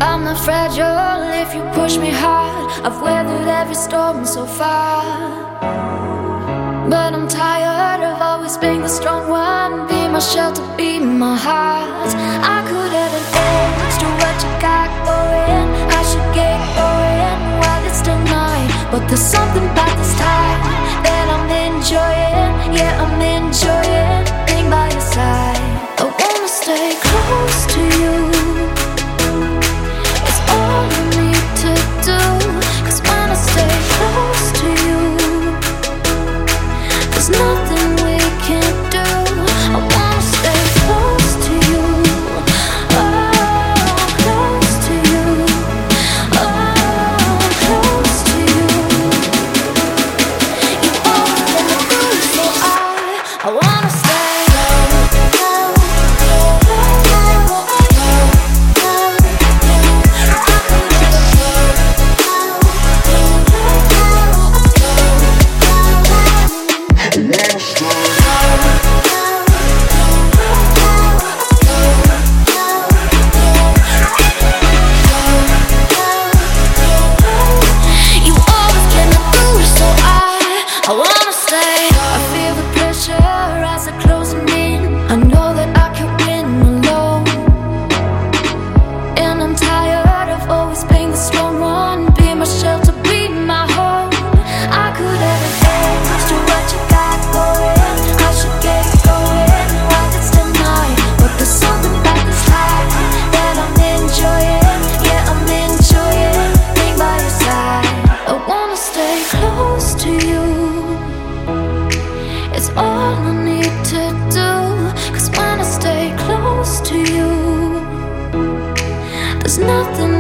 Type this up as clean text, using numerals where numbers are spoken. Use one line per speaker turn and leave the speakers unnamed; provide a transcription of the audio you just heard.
I'm not fragile if you push me hard. I've weathered every storm so far, but I'm tired of always being the strong one. Be my shelter, be my heart. I could have an edge to what you got going. I should get going while it's still night, but there's something about this time that I'm enjoying. Yeah, I'm enjoying being by your side. I wanna stay close to you. It's all I need to do. 'Cause when I stay close to you, there's nothing we can't do. I wanna stay close to you. Oh, close to you. Oh, close to you. You always let me go, so I wanna stay. I wanna stay. I feel the pressure as I close in. I know that I can win alone, and I'm tired of always being the strong one. Be my shelter, be my home. I could have an edge to what you got going. I should get going while it's still night, but there's something about this time that I'm enjoying. Yeah, I'm enjoying being by your side. I wanna stay close to you. It's all I need to do. 'Cause when I stay close to you, there's nothing